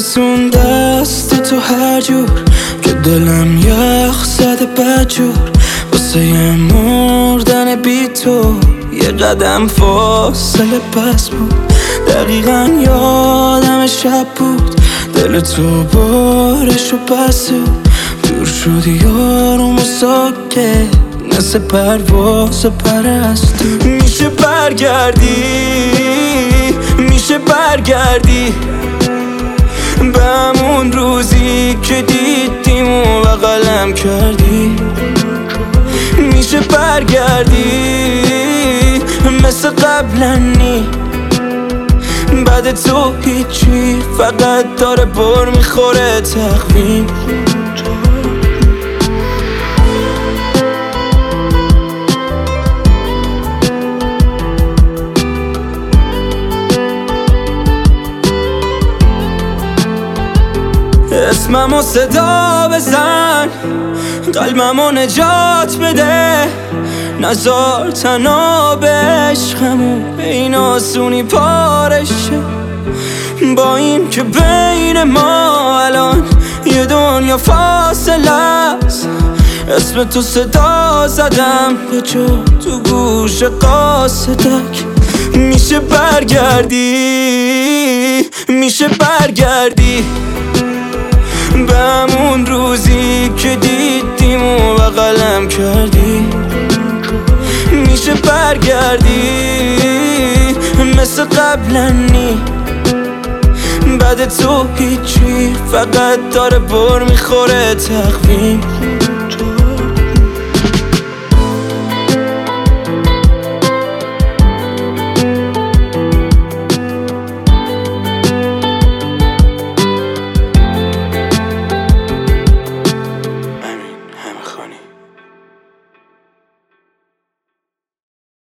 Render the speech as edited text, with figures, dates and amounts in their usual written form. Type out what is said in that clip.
میرسون دست تو هر جور که دلم یخ زده بدجور واسه مردن بی تو یه قدم فاصله پس بود. دقیقا یادم شب بود دل تو بارش و بسود دور شدی یارم و ساکت مثل پرواز پرستو. میشه برگردی میشه برگردی به همون روزی که دیدیم و بغلم کردی. میشه برگردی مثل قبلا نی بعد تو هیچی فقط داره بر میخوره تقویم. اسممو صدا بزن قلبمو نجات بده نزار تنها به عشقمون این آسونی پارشه. با این که بین ما الان یه دنیا فاصله است اسم تو صدا زدم یه جا تو گوش قاصدک. میشه برگردی میشه برگردی به همون روزی که دیدیم و بغلم کردی. میشه برگردی مثل قبلا نی بعد تو هیچی فقط داره بر میخوره تقویم.